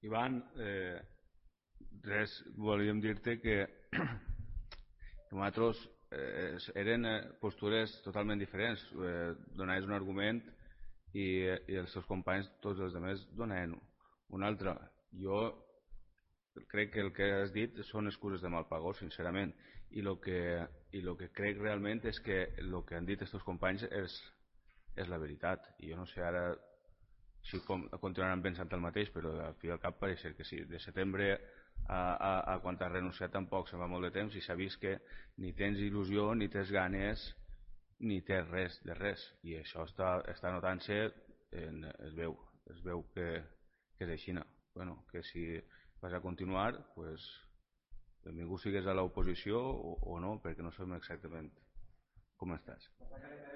Ivan, res, volíem dir-te que nosaltres eren postures totalment diferents. Donaves un argument i els seus companys, tots els altres, donaven un altre. Jo crec que el que has dit són excuses de mal pagó, sincerament, i el que crec realment és que el que han dit els teus companys és la veritat. I jo no sé ara si continuaran pensant el mateix, però al fi i al cap pareix ser que sí. De setembre a quan has renunciat tampoc se'n va molt de temps i s'ha vist que ni tens il·lusió, ni tens ganes, ni tens res de res. I això està notant-se, es veu que és així. Bueno, que si vas a continuar, pues, benvingut sigues a l'oposició o no, perquè no sabem exactament com estàs.